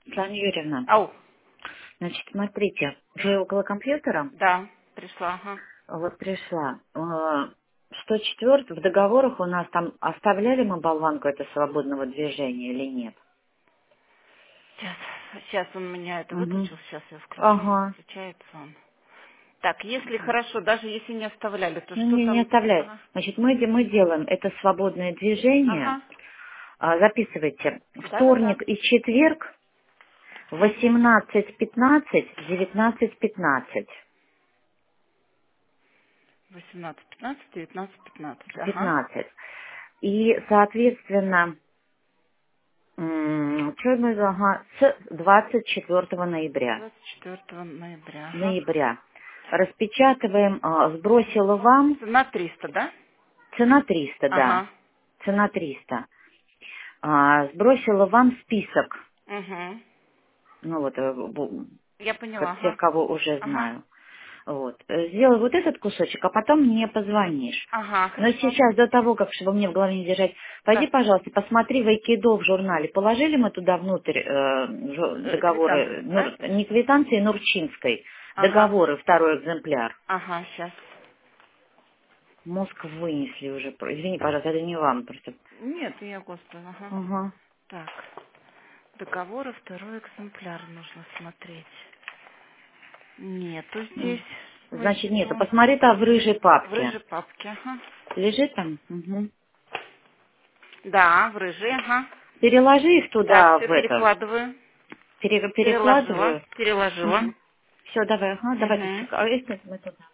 Светлана Юрьевна, Ау, значит, смотрите, вы около компьютера? да, пришла, ага. Вот пришла. 104 в договорах у нас там оставляли мы болванку это свободного движения или нет? Сейчас он меня это Угу. выключил, сейчас я включу, Ага. включается он. Так, если хорошо, даже если не оставляли, то Ну, что не там? оставляет. Ага, Значит, мы делаем это свободное движение. ага, Записывайте. да-да-да. Вторник и четверг Угу. 18:15, 19:15. 18, 15, 19, 15, ага. 15. И, соответственно, что мы, ага, с 24 ноября. 24 ноября, ага. Ноября. Распечатываем, сбросила вам, На 300, да? цена 300, да, Ага. цена 300. Сбросила вам список, Угу. ну вот, Я поняла, тех, ага. кого уже Ага. знаю. Вот. Сделай вот этот кусочек, а потом мне позвонишь. Ага, Но хорошо. сейчас, до того, как, чтобы мне в голове не держать, пойди, Да. пожалуйста, посмотри в Айкидо в журнале. Положили мы туда внутрь Квитанцию, договоры, да? не квитанции Нурчинской, Ага. договоры, второй экземпляр. Ага, сейчас. Мозг вынесли уже. Извини, пожалуйста, это не вам просто. Нет, я господи, ага. Ага. Так. Договоры, второй экземпляр нужно смотреть. Нету здесь Значит, нету. Вайкидо. Посмотри там в рыжей В папке. рыжей папке, ага. Лежит там? Угу. Да, в рыжей, ага. Переложи их Так, туда, все в это. перекладываю. Переложила, Перекладываю. переложила. Угу. Все, давай, ага, давай. Угу. А если мы туда?